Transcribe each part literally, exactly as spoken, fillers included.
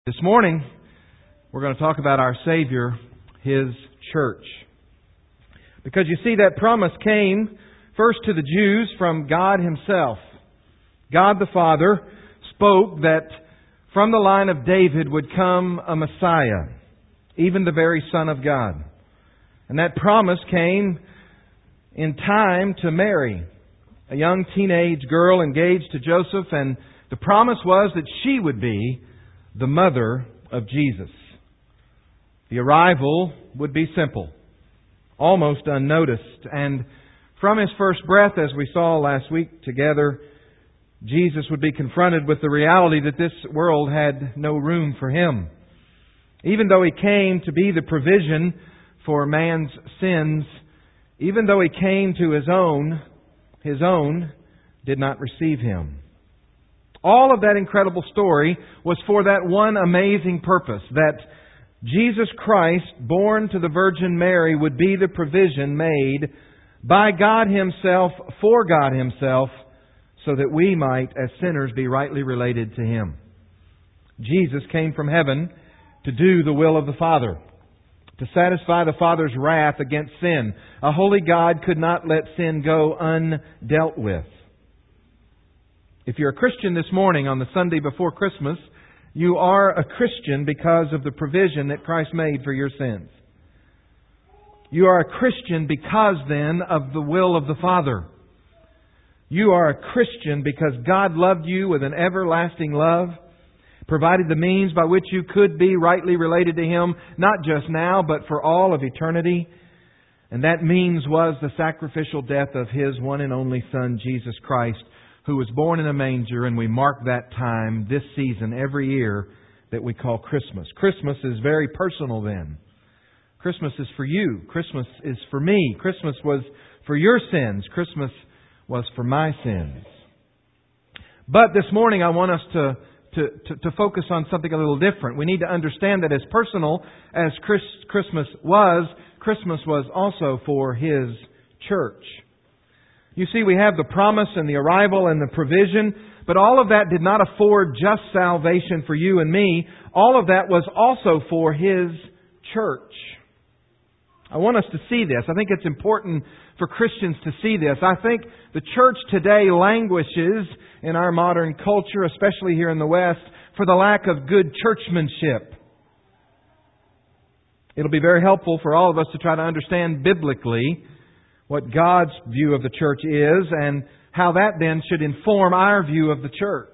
This morning, we're going to talk about our Savior, His church. Because you see, that promise came first to the Jews from God Himself. God the Father spoke that from the line of David would come a Messiah, even the very Son of God. And that promise came in time to Mary, a young teenage girl engaged to Joseph, and the promise was that she would be the mother of Jesus. The arrival would be simple, almost unnoticed, and from His first breath, as we saw last week together, Jesus would be confronted with the reality that this world had no room for Him. Even though He came to be the provision for man's sins, even though He came to His own, His own did not receive Him. All of that incredible story was for that one amazing purpose, that Jesus Christ, born to the Virgin Mary, would be the provision made by God Himself, for God Himself, so that we might, as sinners, be rightly related to Him. Jesus came from heaven to do the will of the Father, to satisfy the Father's wrath against sin. A holy God could not let sin go undealt with. If you're a Christian this morning on the Sunday before Christmas, you are a Christian because of the provision that Christ made for your sins. You are a Christian because then of the will of the Father. You are a Christian because God loved you with an everlasting love, provided the means by which you could be rightly related to Him, not just now, but for all of eternity. And that means was the sacrificial death of His one and only Son, Jesus Christ, who was born in a manger, and we mark that time this season every year that we call Christmas. Christmas is very personal then. Christmas is for you. Christmas is for me. Christmas was for your sins. Christmas was for my sins. But this morning I want us to, to, to, to focus on something a little different. We need to understand that as personal as Chris, Christmas was, Christmas was also for His church. You see, we have the promise and the arrival and the provision, but all of that did not afford just salvation for you and me. All of that was also for His church. I want us to see this. I think it's important for Christians to see this. I think the church today languishes in our modern culture, especially here in the West, for the lack of good churchmanship. It'll be very helpful for all of us to try to understand biblically what God's view of the church is, and how that then should inform our view of the church.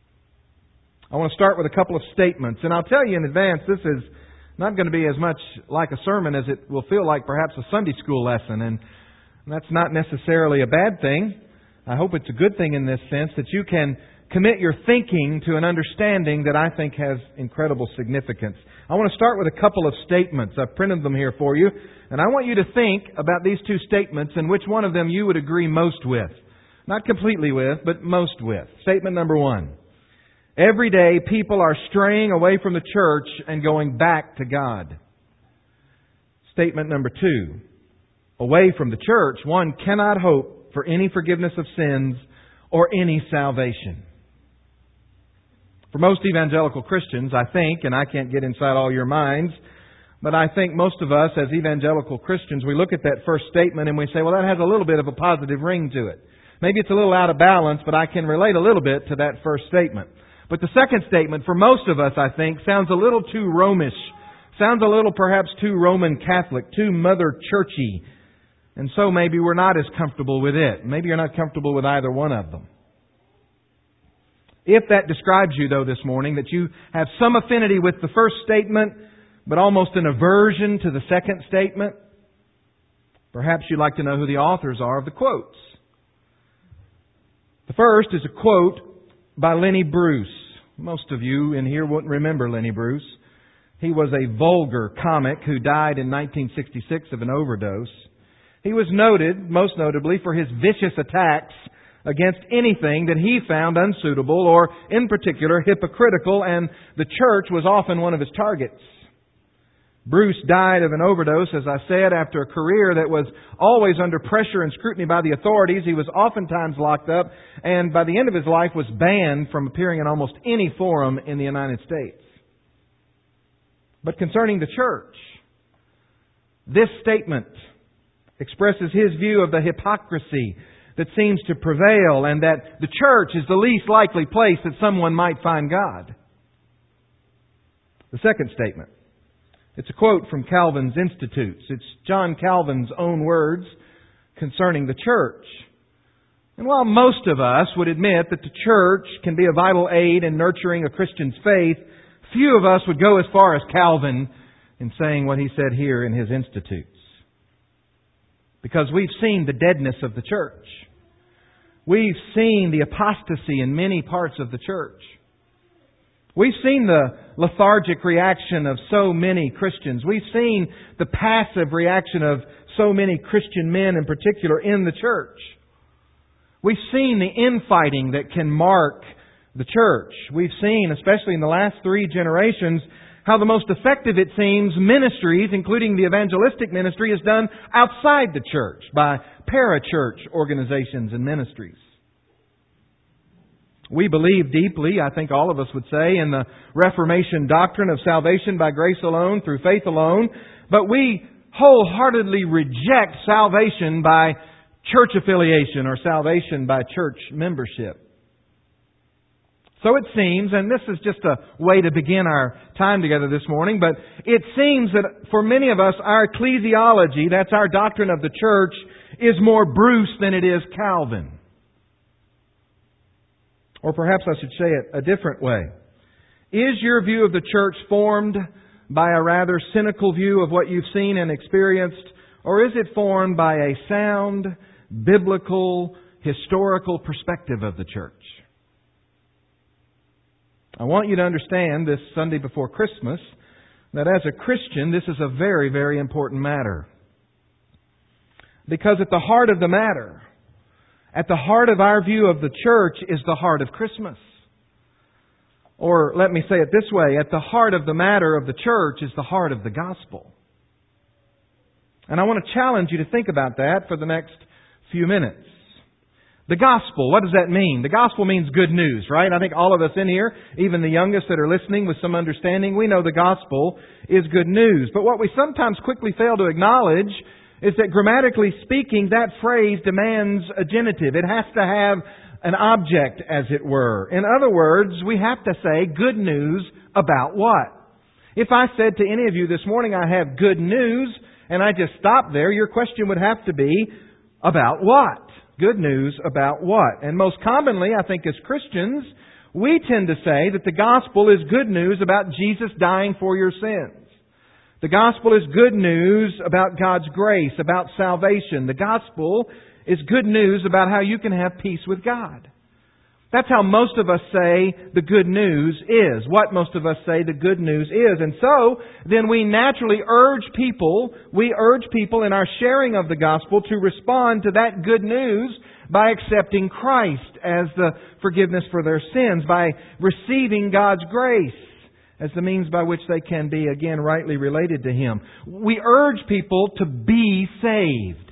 I want to start with a couple of statements, and I'll tell you in advance, this is not going to be as much like a sermon as it will feel like perhaps a Sunday school lesson, and that's not necessarily a bad thing. I hope it's a good thing in this sense that you can commit your thinking to an understanding that I think has incredible significance. I want to start with a couple of statements. I've printed them here for you. And I want you to think about these two statements and which one of them you would agree most with. Not completely with, but most with. Statement number one. Every day people are straying away from the church and going back to God. Statement number two. Away from the church, one cannot hope for any forgiveness of sins or any salvation. For most evangelical Christians, I think, and I can't get inside all your minds, but I think most of us as evangelical Christians, we look at that first statement and we say, well, that has a little bit of a positive ring to it. Maybe it's a little out of balance, but I can relate a little bit to that first statement. But the second statement, for most of us, I think, sounds a little too Romish. Sounds a little perhaps too Roman Catholic, too Mother Churchy. And so maybe we're not as comfortable with it. Maybe you're not comfortable with either one of them. If that describes you, though, this morning, that you have some affinity with the first statement, but almost an aversion to the second statement, perhaps you'd like to know who the authors are of the quotes. The first is a quote by Lenny Bruce. Most of you in here wouldn't remember Lenny Bruce. He was a vulgar comic who died in nineteen sixty-six of an overdose. He was noted, most notably, for his vicious attacks against anything that he found unsuitable or, in particular, hypocritical, and the church was often one of his targets. Bruce died of an overdose, as I said, after a career that was always under pressure and scrutiny by the authorities. He was oftentimes locked up, and by the end of his life was banned from appearing in almost any forum in the United States. But concerning the church, this statement expresses his view of the hypocrisy that seems to prevail and that the church is the least likely place that someone might find God. The second statement, it's a quote from Calvin's Institutes. It's John Calvin's own words concerning the church. And while most of us would admit that the church can be a vital aid in nurturing a Christian's faith, few of us would go as far as Calvin in saying what he said here in his Institutes. Because we've seen the deadness of the church. We've seen the apostasy in many parts of the church. We've seen the lethargic reaction of so many Christians. We've seen the passive reaction of so many Christian men in particular in the church. We've seen the infighting that can mark the church. We've seen, especially in the last three generations, how the most effective, it seems, ministries, including the evangelistic ministry, is done outside the church by parachurch organizations and ministries. We believe deeply, I think all of us would say, in the Reformation doctrine of salvation by grace alone, through faith alone, but we wholeheartedly reject salvation by church affiliation or salvation by church membership. So it seems, and this is just a way to begin our time together this morning, but it seems that for many of us, our ecclesiology, that's our doctrine of the church, is more Bruce than it is Calvin. Or perhaps I should say it a different way. Is your view of the church formed by a rather cynical view of what you've seen and experienced, or is it formed by a sound, biblical, historical perspective of the church? I want you to understand this Sunday before Christmas that as a Christian, this is a very, very important matter. Because at the heart of the matter, at the heart of our view of the church is the heart of Christmas. Or let me say it this way, at the heart of the matter of the church is the heart of the gospel. And I want to challenge you to think about that for the next few minutes. The gospel, what does that mean? The gospel means good news, right? I think all of us in here, even the youngest that are listening with some understanding, we know the gospel is good news. But what we sometimes quickly fail to acknowledge is that grammatically speaking, that phrase demands a genitive. It has to have an object, as it were. In other words, we have to say good news about what? If I said to any of you this morning, I have good news, and I just stopped there, your question would have to be, about what? Good news about what? And most commonly, I think as Christians, we tend to say that the gospel is good news about Jesus dying for your sins. The gospel is good news about God's grace, about salvation. The gospel is good news about how you can have peace with God. That's how most of us say the good news is. What most of us say the good news is. And so, then we naturally urge people, we urge people in our sharing of the gospel to respond to that good news by accepting Christ as the forgiveness for their sins, by receiving God's grace as the means by which they can be, again, rightly related to Him. We urge people to be saved.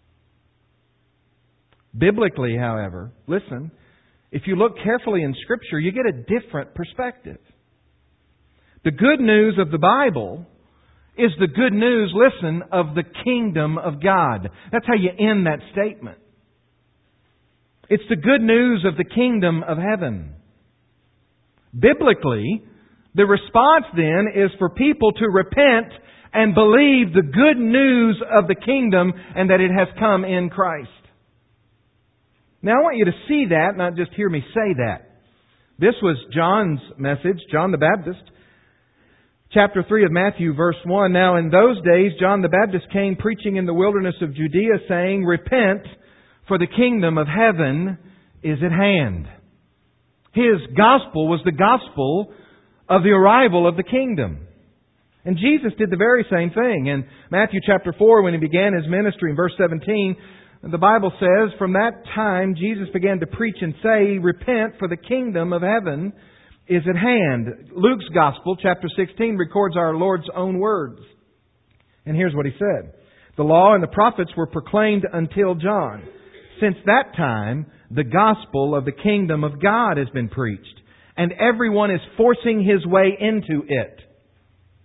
Biblically, however, listen, if you look carefully in Scripture, you get a different perspective. The good news of the Bible is the good news, listen, of the kingdom of God. That's how you end that statement. It's the good news of the kingdom of heaven. Biblically, the response then is for people to repent and believe the good news of the kingdom and that it has come in Christ. Now I want you to see that, not just hear me say that. This was John's message, John the Baptist. Chapter three of Matthew, verse one. Now in those days John the Baptist came preaching in the wilderness of Judea, saying, Repent, for the kingdom of heaven is at hand. His gospel was the gospel of the arrival of the kingdom. And Jesus did the very same thing. In Matthew chapter four, when He began His ministry, in verse seventeen, the Bible says, From that time Jesus began to preach and say, Repent, for the kingdom of heaven is at hand. Luke's Gospel, chapter sixteen, records our Lord's own words. And here's what He said. The law and the prophets were proclaimed until John. Since that time, the gospel of the kingdom of God has been preached, and everyone is forcing his way into it.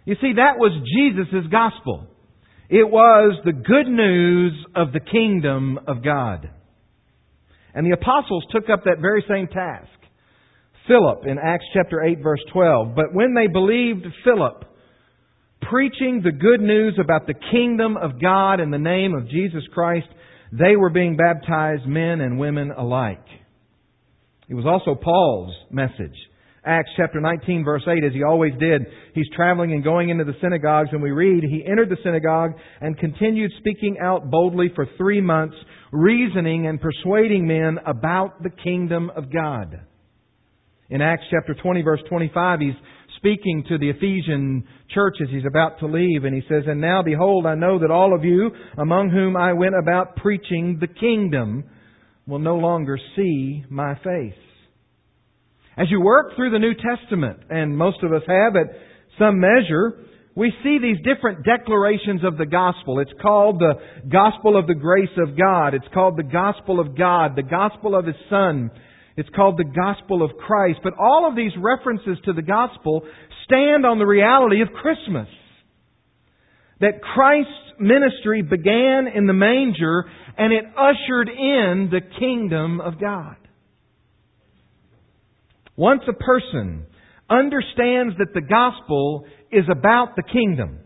You see, that was Jesus' gospel. It was the good news of the kingdom of God. And the apostles took up that very same task. Philip in Acts chapter eight verse twelve. But when they believed Philip, preaching the good news about the kingdom of God in the name of Jesus Christ, they were being baptized, men and women alike. It was also Paul's message. Acts chapter nineteen verse eight, as he always did, he's traveling and going into the synagogues, and we read, he entered the synagogue and continued speaking out boldly for three months, reasoning and persuading men about the kingdom of God. In Acts chapter twenty verse twenty-five, he's speaking to the Ephesian church as he's about to leave, and he says, "And now behold, I know that all of you, among whom I went about preaching the kingdom, will no longer see my face." As you work through the New Testament, and most of us have at some measure, we see these different declarations of the gospel. It's called the gospel of the grace of God. It's called the gospel of God, the gospel of His Son. It's called the gospel of Christ. But all of these references to the gospel stand on the reality of Christmas. That Christ's ministry began in the manger and it ushered in the kingdom of God. Once a person understands that the gospel is about the kingdom,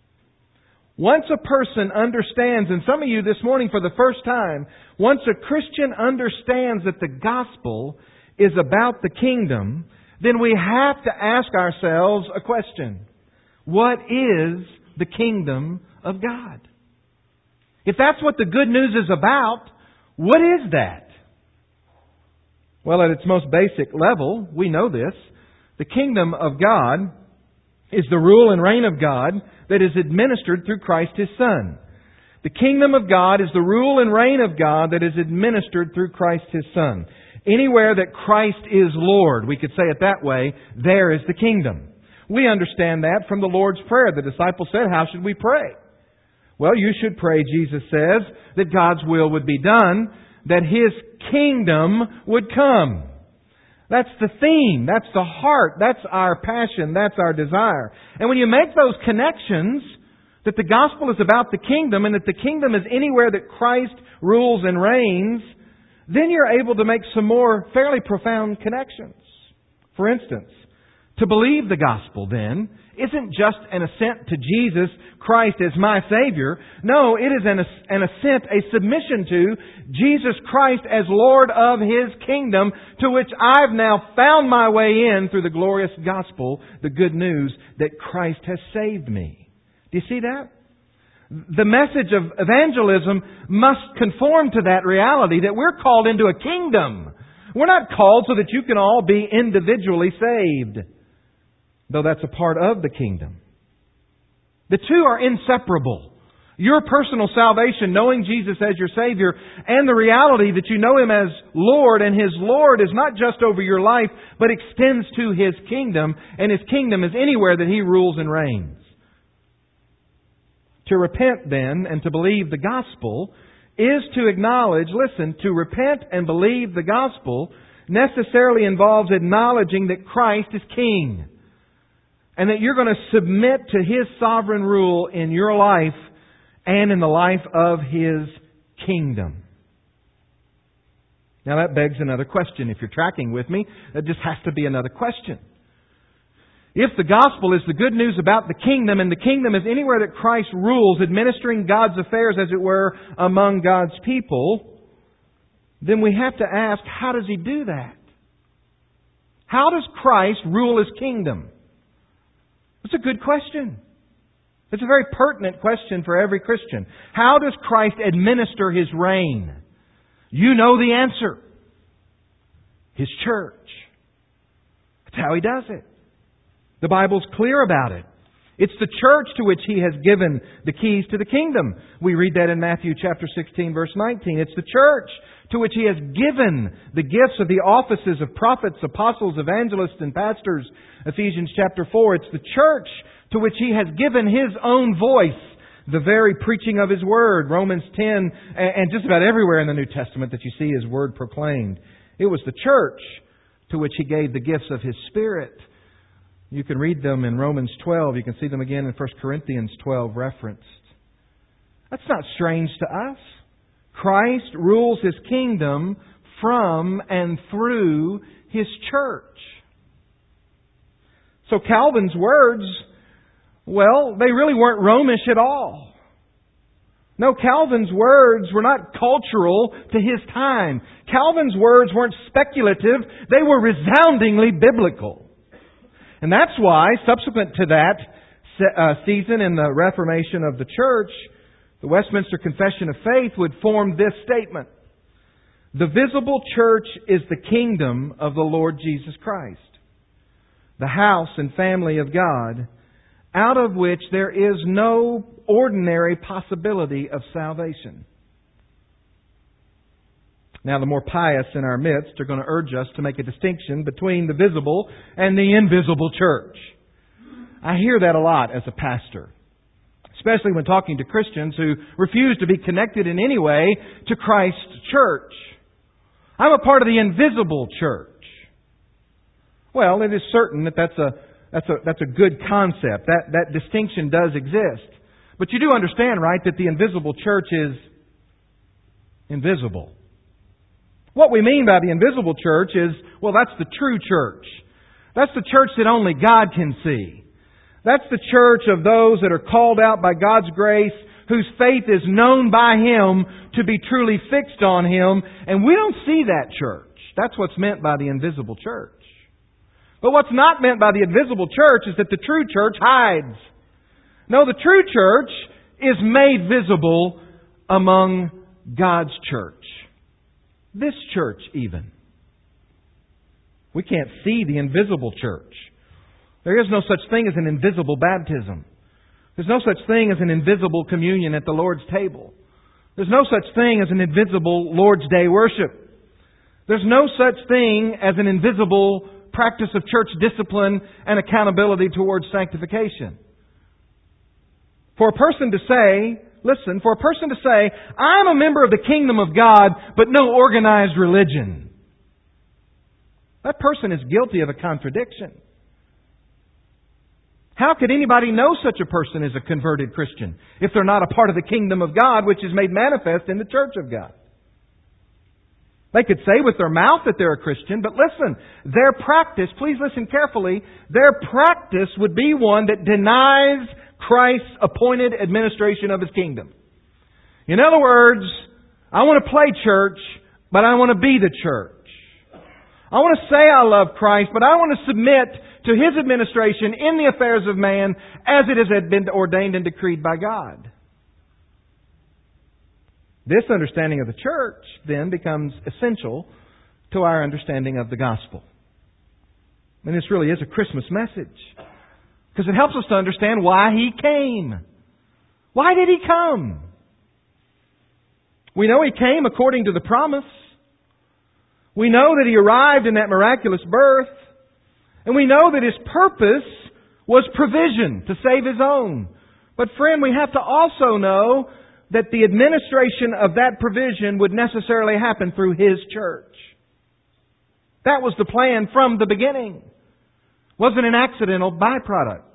once a person understands, and some of you this morning for the first time, once a Christian understands that the gospel is about the kingdom, then we have to ask ourselves a question. What is the kingdom of God? If that's what the good news is about, what is that? Well, at its most basic level, we know this. The kingdom of God is the rule and reign of God that is administered through Christ His Son. The kingdom of God is the rule and reign of God that is administered through Christ His Son. Anywhere that Christ is Lord, we could say it that way, there is the kingdom. We understand that from the Lord's Prayer. The disciples said, "How should we pray?" Well, you should pray, Jesus says, that God's will would be done, that His kingdom would come. That's the theme. That's the heart. That's our passion. That's our desire. And when you make those connections, that the gospel is about the kingdom and that the kingdom is anywhere that Christ rules and reigns, then you're able to make some more fairly profound connections. For instance, to believe the gospel then isn't just an assent to Jesus Christ as my Savior. No, it is an, an assent, a submission to Jesus Christ as Lord of His kingdom, to which I've now found my way in through the glorious gospel, the good news that Christ has saved me. Do you see that? The message of evangelism must conform to that reality that we're called into a kingdom. We're not called so that you can all be individually saved, though that's a part of the kingdom. The two are inseparable. Your personal salvation, knowing Jesus as your Savior, and the reality that you know Him as Lord, and His Lord is not just over your life, but extends to His kingdom, and His kingdom is anywhere that He rules and reigns. To repent then and to believe the gospel is to acknowledge, listen, to repent and believe the gospel necessarily involves acknowledging that Christ is King. And that you're going to submit to His sovereign rule in your life and in the life of His kingdom. Now that begs another question. If you're tracking with me, that just has to be another question. If the gospel is the good news about the kingdom, and the kingdom is anywhere that Christ rules, administering God's affairs, as it were, among God's people, then we have to ask, how does He do that? How does Christ rule His kingdom? It's a good question. It's a very pertinent question for every Christian. How does Christ administer His reign? You know the answer. His church. That's how He does it. The Bible's clear about it. It's the church to which He has given the keys to the kingdom. We read that in Matthew chapter sixteen, verse nineteen. It's the church to which He has given the gifts of the offices of prophets, apostles, evangelists, and pastors. Ephesians chapter four. It's the church to which He has given His own voice, the very preaching of His Word. Romans ten, and just about everywhere in the New Testament that you see His Word proclaimed. It was the church to which He gave the gifts of His Spirit. You can read them in Romans twelve. You can see them again in First Corinthians twelve referenced. That's not strange to us. Christ rules His kingdom from and through His church. So Calvin's words, well, they really weren't Romish at all. No, Calvin's words were not cultural to his time. Calvin's words weren't speculative. They were resoundingly biblical. And that's why, subsequent to that uh, season in the Reformation of the Church, the Westminster Confession of Faith would form this statement: the visible church is the kingdom of the Lord Jesus Christ, the house and family of God, out of which there is no ordinary possibility of salvation. Now, the more pious in our midst are going to urge us to make a distinction between the visible and the invisible church. I hear that a lot as a pastor, especially when talking to Christians who refuse to be connected in any way to Christ's church. I'm a part of the invisible church. Well, it is certain that that's a that's a that's a good concept. That that distinction does exist. But you do understand, right, that the invisible church is invisible. What we mean by the invisible church is, well, that's the true church. That's the church that only God can see. That's the church of those that are called out by God's grace, whose faith is known by Him to be truly fixed on Him. And we don't see that church. That's what's meant by the invisible church. But what's not meant by the invisible church is that the true church hides. No, the true church is made visible among God's church. This church even. We can't see the invisible church. There is no such thing as an invisible baptism. There's no such thing as an invisible communion at the Lord's table. There's no such thing as an invisible Lord's Day worship. There's no such thing as an invisible practice of church discipline and accountability towards sanctification. For a person to say, listen, for a person to say, I'm a member of the kingdom of God, but no organized religion, that person is guilty of a contradiction. How could anybody know such a person is a converted Christian if they're not a part of the kingdom of God, which is made manifest in the church of God? They could say with their mouth that they're a Christian, but listen, their practice, please listen carefully, their practice would be one that denies Christ's appointed administration of His kingdom. In other words, I want to play church, but I want to be the church. I want to say I love Christ, but I want to submit to His administration in the affairs of man as it has been ordained and decreed by God. This understanding of the church then becomes essential to our understanding of the gospel. And this really is a Christmas message, because it helps us to understand why He came. Why did He come? We know He came according to the promise. We know that He arrived in that miraculous birth. And we know that His purpose was provision to save His own. But friend, we have to also know that the administration of that provision would necessarily happen through His church. That was the plan from the beginning. It wasn't an accidental byproduct.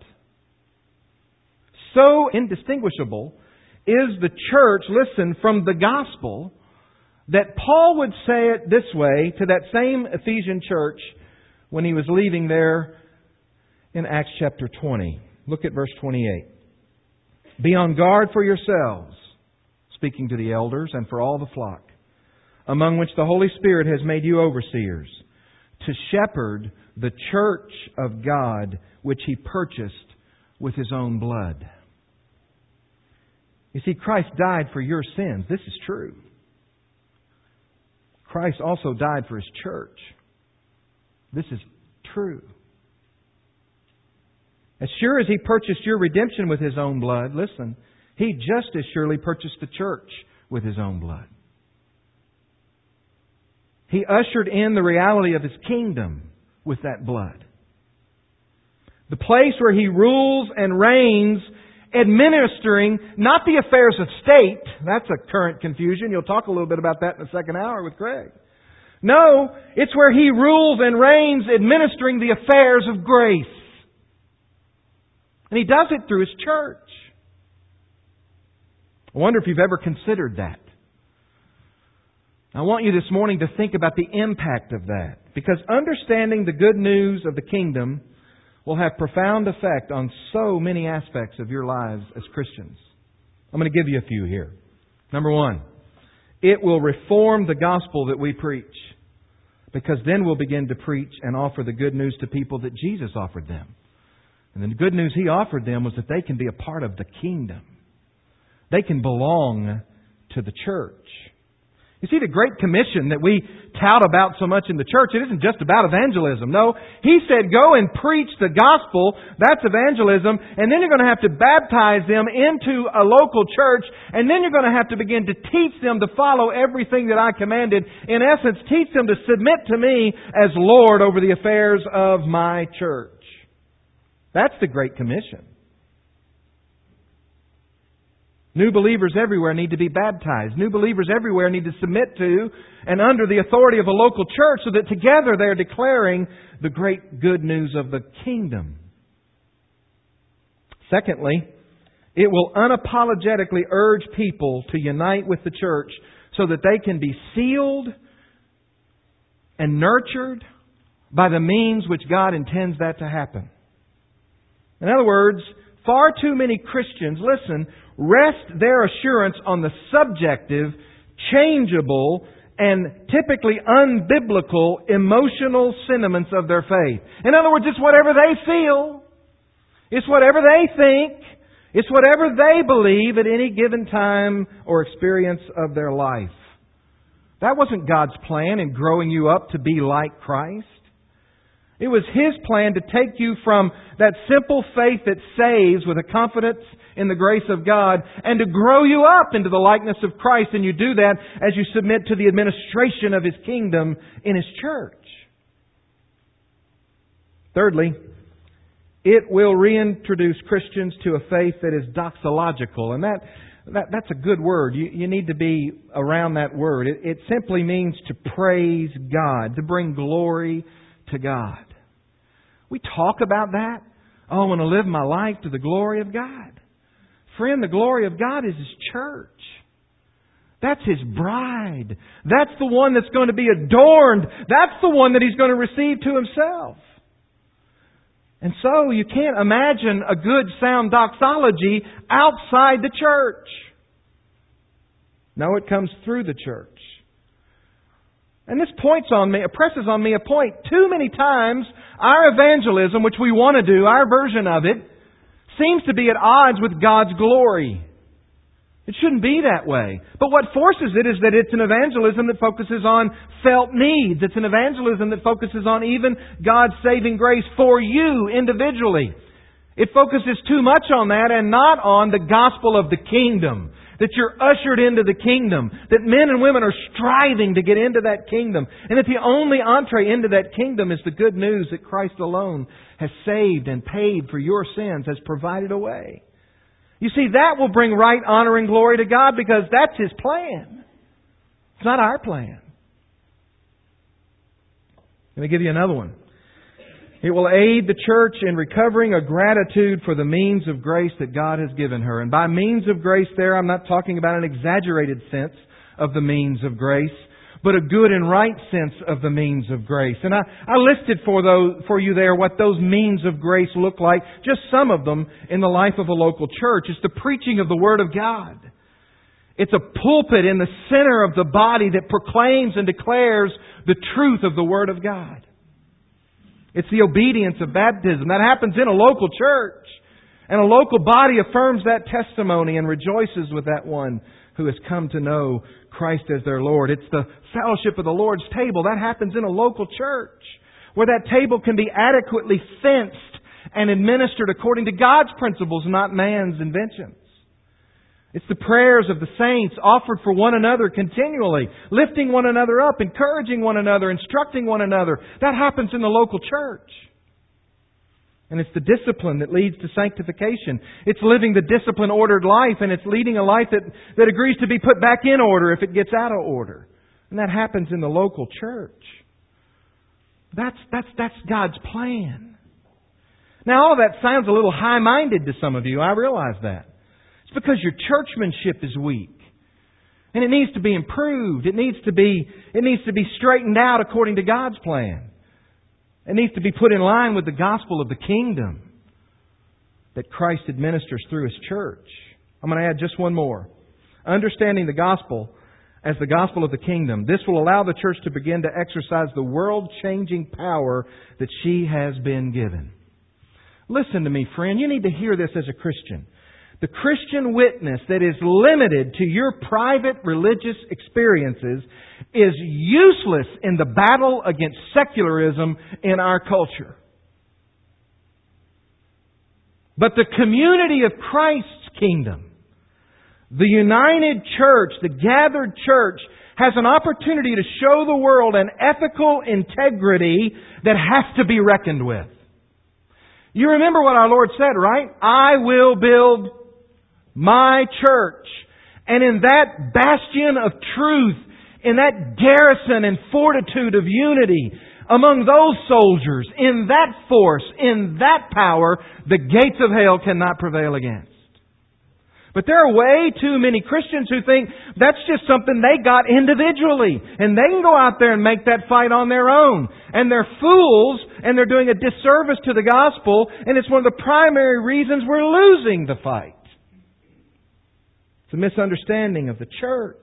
So indistinguishable is the church, listen, from the gospel, that Paul would say it this way to that same Ephesian church when he was leaving there in Acts chapter twenty. Look at verse twenty-eight. Be on guard for yourselves, speaking to the elders, and for all the flock, among which the Holy Spirit has made you overseers, to shepherd the church of God, which He purchased with His own blood. You see, Christ died for your sins. This is true. Christ also died for His church. This is true. As sure as He purchased your redemption with His own blood, listen, He just as surely purchased the church with His own blood. He ushered in the reality of His kingdom with that blood. The place where He rules and reigns, administering not the affairs of state. That's a current confusion. You'll talk a little bit about that in the second hour with Craig. No, it's where He rules and reigns, administering the affairs of grace. And He does it through His church. I wonder if you've ever considered that. I want you this morning to think about the impact of that. Because understanding the good news of the kingdom will have profound effect on so many aspects of your lives as Christians. I'm going to give you a few here. Number one, it will reform the gospel that we preach. Because then we'll begin to preach and offer the good news to people that Jesus offered them. And the good news He offered them was that they can be a part of the kingdom. They can belong to the church. You see, the Great Commission that we tout about so much in the church, it isn't just about evangelism. No, He said, go and preach the gospel. That's evangelism. And then you're going to have to baptize them into a local church. And then you're going to have to begin to teach them to follow everything that I commanded. In essence, teach them to submit to me as Lord over the affairs of my church. That's the Great Commission. New believers everywhere need to be baptized. New believers everywhere need to submit to and under the authority of a local church so that together they're declaring the great good news of the kingdom. Secondly, it will unapologetically urge people to unite with the church so that they can be sealed and nurtured by the means which God intends that to happen. In other words, far too many Christians, listen, rest their assurance on the subjective, changeable, and typically unbiblical emotional sentiments of their faith. In other words, it's whatever they feel. It's whatever they think. It's whatever they believe at any given time or experience of their life. That wasn't God's plan in growing you up to be like Christ. It was His plan to take you from that simple faith that saves with a confidence in the grace of God and to grow you up into the likeness of Christ. And you do that as you submit to the administration of His kingdom in His church. Thirdly, it will reintroduce Christians to a faith that is doxological. And that, that that's a good word. You, you need to be around that word. It, it simply means to praise God, to bring glory to God. We talk about that. Oh, I want to live my life to the glory of God. Friend, the glory of God is His church. That's His bride. That's the one that's going to be adorned. That's the one that He's going to receive to Himself. And so you can't imagine a good, sound doxology outside the church. No, it comes through the church. And this points on me, it presses on me a point. Too many times, our evangelism, which we want to do, our version of it, seems to be at odds with God's glory. It shouldn't be that way. But what forces it is that it's an evangelism that focuses on felt needs. It's an evangelism that focuses on even God's saving grace for you individually. It focuses too much on that and not on the gospel of the kingdom. That you're ushered into the kingdom. That men and women are striving to get into that kingdom. And that the only entree into that kingdom is the good news that Christ alone has saved and paid for your sins, has provided a way. You see, that will bring right honor and glory to God because that's His plan. It's not our plan. Let me give you another one. It will aid the church in recovering a gratitude for the means of grace that God has given her. And by means of grace there, I'm not talking about an exaggerated sense of the means of grace, but a good and right sense of the means of grace. And I, I listed for those, for you there what those means of grace look like, just some of them in the life of a local church. It's the preaching of the Word of God. It's a pulpit in the center of the body that proclaims and declares the truth of the Word of God. It's the obedience of baptism. That happens in a local church. And a local body affirms that testimony and rejoices with that one who has come to know Christ as their Lord. It's the fellowship of the Lord's table. That happens in a local church where that table can be adequately fenced and administered according to God's principles, not man's inventions. It's the prayers of the saints offered for one another continually, lifting one another up, encouraging one another, instructing one another. That happens in the local church. And it's the discipline that leads to sanctification. It's living the discipline-ordered life, and it's leading a life that, that agrees to be put back in order if it gets out of order. And that happens in the local church. That's, that's, that's God's plan. Now, all that sounds a little high-minded to some of you. I realize that. It's because your churchmanship is weak. And it needs to be improved. It needs to be, it needs to be straightened out according to God's plan. It needs to be put in line with the gospel of the kingdom that Christ administers through His church. I'm going to add just one more. Understanding the gospel as the gospel of the kingdom. This will allow the church to begin to exercise the world-changing power that she has been given. Listen to me, friend. You need to hear this as a Christian. The Christian witness that is limited to your private religious experiences is useless in the battle against secularism in our culture. But the community of Christ's kingdom, the united church, the gathered church, has an opportunity to show the world an ethical integrity that has to be reckoned with. You remember what our Lord said, right? I will build my church. And in that bastion of truth, in that garrison and fortitude of unity, among those soldiers, in that force, in that power, the gates of hell cannot prevail against. But there are way too many Christians who think that's just something they got individually. And they can go out there and make that fight on their own. And they're fools, and they're doing a disservice to the gospel, and it's one of the primary reasons we're losing the fight. It's a misunderstanding of the church.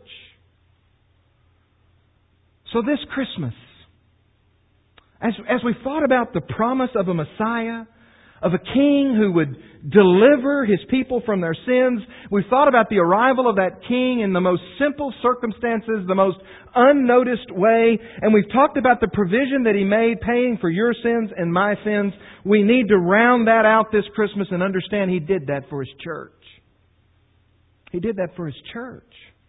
So this Christmas, as, as we thought about the promise of a Messiah, of a King who would deliver His people from their sins, we thought about the arrival of that King in the most simple circumstances, the most unnoticed way, and we've talked about the provision that He made paying for your sins and my sins. We need to round that out this Christmas and understand He did that for His church. He did that for His church.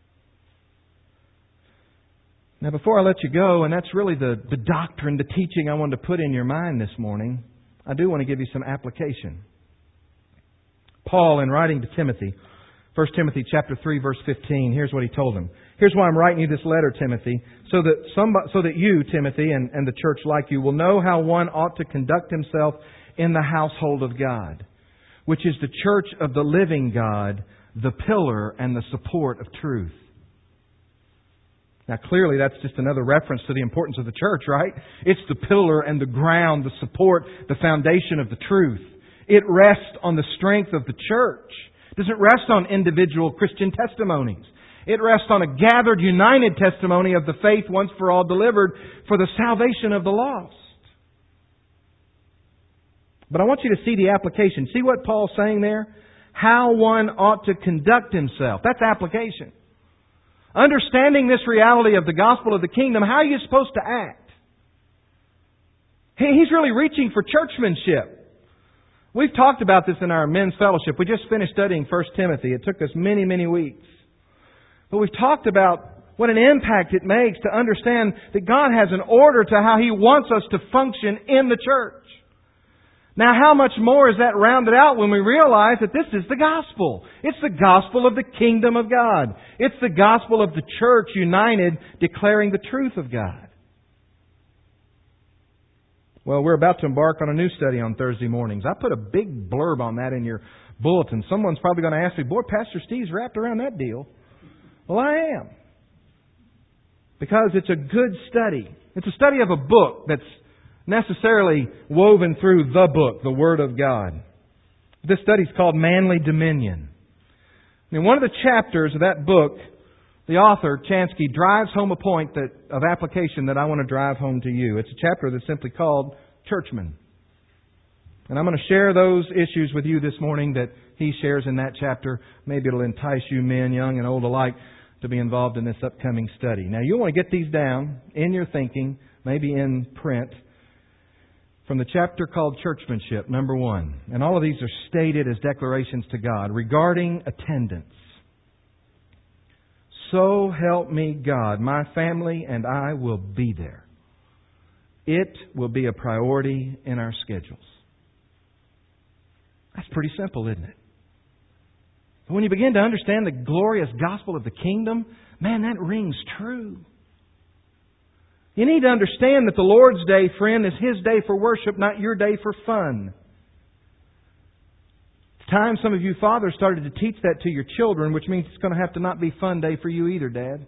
Now, before I let you go, and that's really the, the doctrine, the teaching I wanted to put in your mind this morning, I do want to give you some application. Paul, in writing to Timothy, First Timothy chapter three, verse fifteen, here's what he told him. Here's why I'm writing you this letter, Timothy, so that somebody, so that you, Timothy, and, and the church like you will know how one ought to conduct himself in the household of God, which is the church of the living God, the pillar and the support of truth. Now, clearly, that's just another reference to the importance of the church, right? It's the pillar and the ground, the support, the foundation of the truth. It rests on the strength of the church. It doesn't rest on individual Christian testimonies. It rests on a gathered, united testimony of the faith once for all delivered for the salvation of the lost. But I want you to see the application. See what Paul's saying there? How one ought to conduct himself. That's application. Understanding this reality of the gospel of the kingdom, how are you supposed to act? He's really reaching for churchmanship. We've talked about this in our men's fellowship. We just finished studying First Timothy. It took us many, many weeks. But we've talked about what an impact it makes to understand that God has an order to how He wants us to function in the church. Now, how much more is that rounded out when we realize that this is the gospel? It's the gospel of the kingdom of God. It's the gospel of the church united, declaring the truth of God. Well, we're about to embark on a new study on Thursday mornings. I put a big blurb on that in your bulletin. Someone's probably going to ask me, boy, Pastor Steve's wrapped around that deal. Well, I am. Because it's a good study. It's a study of a book that's necessarily woven through the book, the Word of God. This study is called Manly Dominion. In one of the chapters of that book, the author, Chansky, drives home a point that of application that I want to drive home to you. It's a chapter that's simply called Churchmen. And I'm going to share those issues with you this morning that he shares in that chapter. Maybe it'll entice you men, young and old alike, to be involved in this upcoming study. Now, you'll want to get these down in your thinking, maybe in print, from the chapter called Churchmanship, number one. And all of these are stated as declarations to God regarding attendance. So help me God, my family and I will be there. It will be a priority in our schedules. That's pretty simple, isn't it? But when you begin to understand the glorious gospel of the kingdom, man, that rings true. You need to understand that the Lord's Day, friend, is His day for worship, not your day for fun. time some of you fathers started to teach that to your children, which means it's going to have to not be fun day for you either, Dad.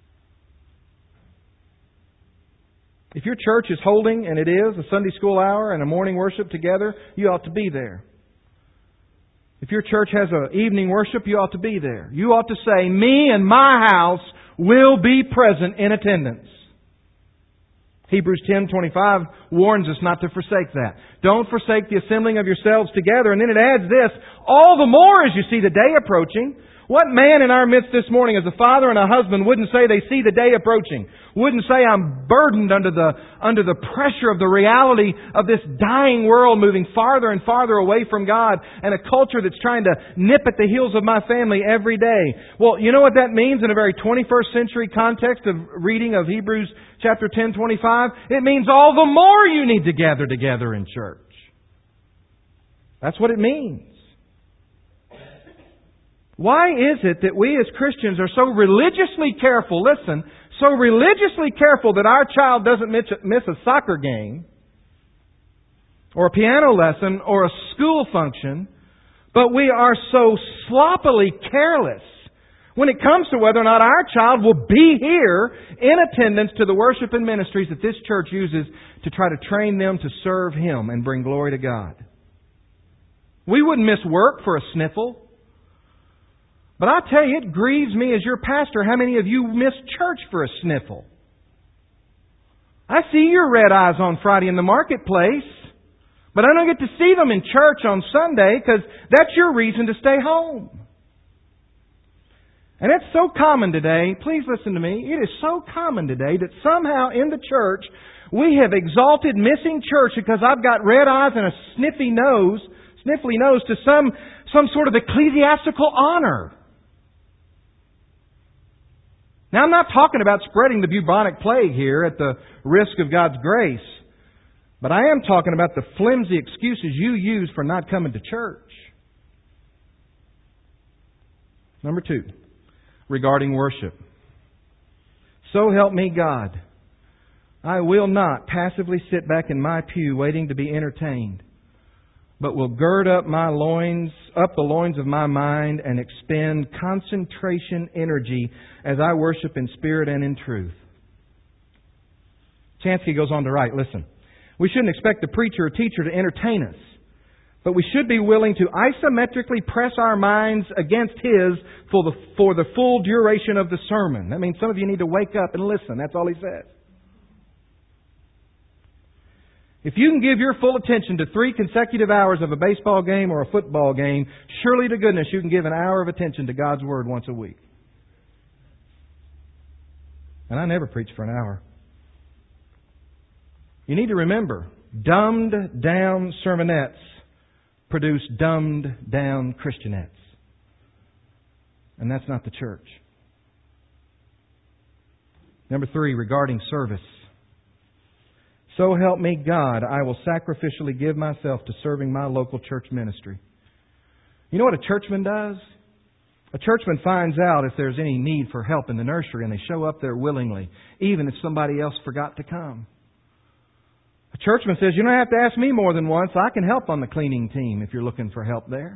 If your church is holding, and it is, a Sunday school hour and a morning worship together, you ought to be there. If your church has an evening worship, you ought to be there. You ought to say, me and my house will be present in attendance. Hebrews ten twenty-five warns us not to forsake that. Don't forsake the assembling of yourselves together. And then it adds this, all the more as you see the day approaching. What man in our midst this morning as a father and a husband wouldn't say they see the day approaching? Wouldn't say I'm burdened under the, under the pressure of the reality of this dying world moving farther and farther away from God and a culture that's trying to nip at the heels of my family every day. Well, you know what that means in a very twenty-first century context of reading of Hebrews chapter ten twenty-five? It means all the more you need to gather together in church. That's what it means. Why is it that we as Christians are so religiously careful, listen, so religiously careful that our child doesn't miss a soccer game or a piano lesson or a school function, but we are so sloppily careless when it comes to whether or not our child will be here in attendance to the worship and ministries that this church uses to try to train them to serve Him and bring glory to God? We wouldn't miss work for a sniffle. But I tell you, it grieves me as your pastor how many of you miss church for a sniffle. I see your red eyes on Friday in the marketplace, but I don't get to see them in church on Sunday because that's your reason to stay home. And it's so common today, please listen to me, it is so common today that somehow in the church we have exalted missing church because I've got red eyes and a sniffy nose, sniffly nose to some, some sort of ecclesiastical honor. Now, I'm not talking about spreading the bubonic plague here at the risk of God's grace. But I am talking about the flimsy excuses you use for not coming to church. Number two, regarding worship. So help me God, I will not passively sit back in my pew waiting to be entertained, but will gird up my loins, up the loins of my mind and expend concentration energy as I worship in spirit and in truth. Chansky goes on to write, listen, we shouldn't expect the preacher or teacher to entertain us, but we should be willing to isometrically press our minds against his for the, for the full duration of the sermon. That means some of you need to wake up and listen. That's all he says. If you can give your full attention to three consecutive hours of a baseball game or a football game, surely to goodness you can give an hour of attention to God's Word once a week. And I never preach for an hour. You need to remember, dumbed down sermonettes produce dumbed down Christianettes. And that's not the church. Number three, regarding service. So help me God, I will sacrificially give myself to serving my local church ministry. You know what a churchman does? A churchman finds out if there's any need for help in the nursery and they show up there willingly, even if somebody else forgot to come. A churchman says, you don't have to ask me more than once. I can help on the cleaning team if you're looking for help there.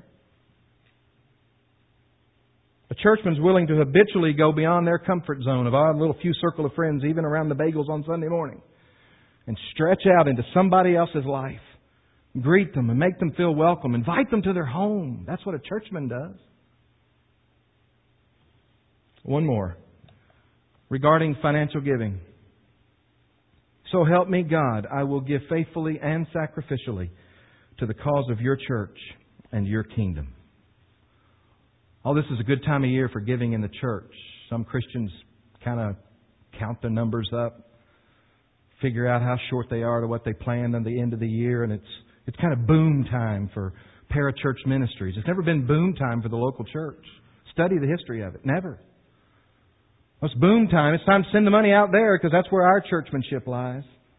A churchman's willing to habitually go beyond their comfort zone of our little few circle of friends, even around the bagels on Sunday morning, and stretch out into somebody else's life. Greet them and make them feel welcome. Invite them to their home. That's what a churchman does. One more. Regarding financial giving. So help me God, I will give faithfully and sacrificially to the cause of your church and your kingdom. Oh, this is a good time of year for giving in the church. Some Christians kind of count the numbers up, figure out how short they are to what they planned at the end of the year, and it's it's kind of boom time for parachurch ministries. It's never been boom time for the local church. Study the history of it. Never. Well, it's boom time. It's time to send the money out there because that's where our churchmanship lies.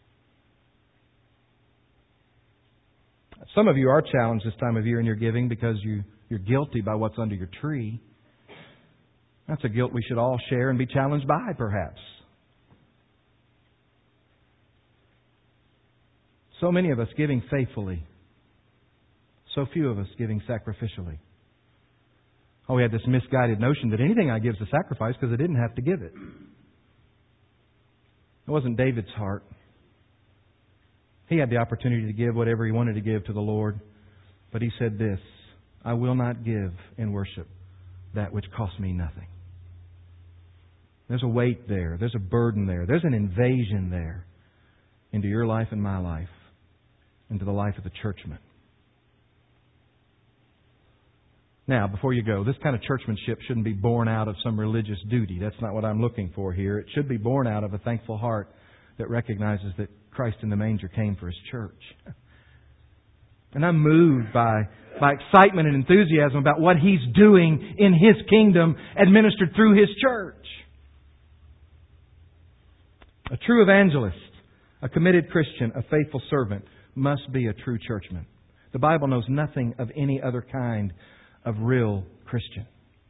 Some of you are challenged this time of year in your giving because you, you're guilty by what's under your tree. That's a guilt we should all share and be challenged by, perhaps. So many of us giving faithfully, So few of us giving sacrificially. Oh, we had this misguided notion that anything I give is a sacrifice because I didn't have to give it. It wasn't David's heart. He had the opportunity to give whatever he wanted to give to the Lord. But he said this, I will not give in worship that which costs me nothing. There's a weight there. There's a burden there. There's an invasion there into your life and my life, into the life of the churchman. Now, before you go, this kind of churchmanship shouldn't be born out of some religious duty. That's not what I'm looking for here. It should be born out of a thankful heart that recognizes that Christ in the manger came for His church. And I'm moved by, by excitement and enthusiasm about what He's doing in His kingdom administered through His church. A true evangelist, a committed Christian, a faithful servant must be a true churchman. The Bible knows nothing of any other kind of real Christian.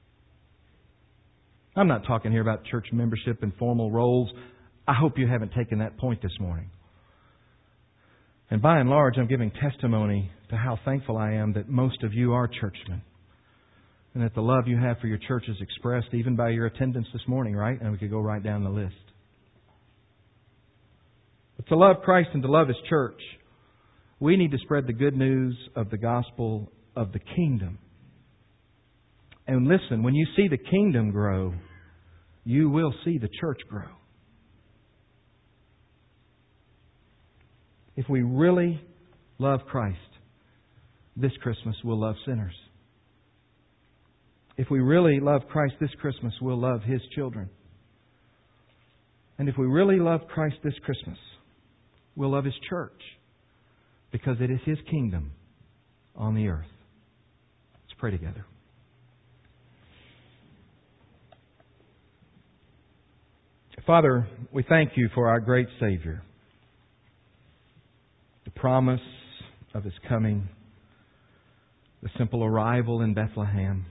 I'm not talking here about church membership and formal roles. I hope you haven't taken that point this morning. And by and large, I'm giving testimony to how thankful I am that most of you are churchmen. And that the love you have for your church is expressed even by your attendance this morning, right? And we could go right down the list. But to love Christ and to love His church, we need to spread the good news of the gospel of the kingdom. And listen, when you see the kingdom grow, you will see the church grow. If we really love Christ, this Christmas we'll love sinners. If we really love Christ this Christmas, we'll love His children. And if we really love Christ this Christmas, we'll love His church, because it is His kingdom on the earth. Let's pray together. Father, we thank You for our great Savior. The promise of His coming, the simple arrival in Bethlehem,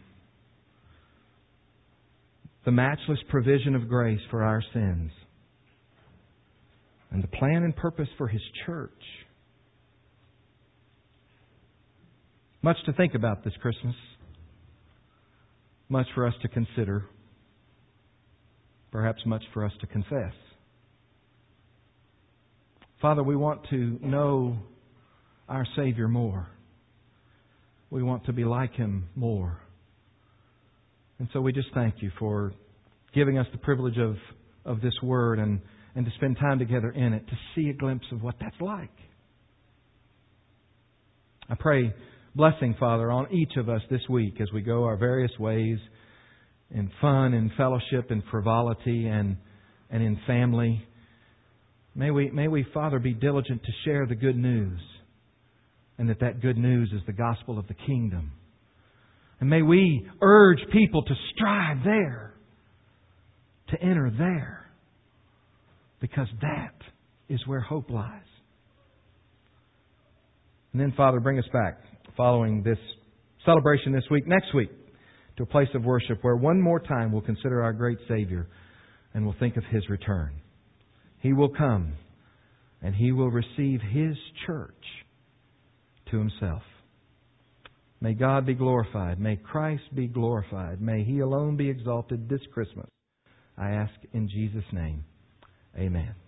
the matchless provision of grace for our sins, and the plan and purpose for His church. Much to think about this Christmas. Much for us to consider. Perhaps much for us to confess. Father, we want to know our Savior more. We want to be like Him more. And so we just thank You for giving us the privilege of, of this Word and, and to spend time together in it, to see a glimpse of what that's like. I pray blessing, Father, on each of us this week as we go our various ways, in fun and fellowship and frivolity and, and in family. May we, may we, Father, be diligent to share the good news, and that that good news is the gospel of the kingdom. And may we urge people to strive there, to enter there, because that is where hope lies. And then, Father, bring us back following this celebration this week, next week, to a place of worship where one more time we'll consider our great Savior and we'll think of His return. He will come and He will receive His church to Himself. May God be glorified. May Christ be glorified. May He alone be exalted this Christmas. I ask in Jesus' name. Amen.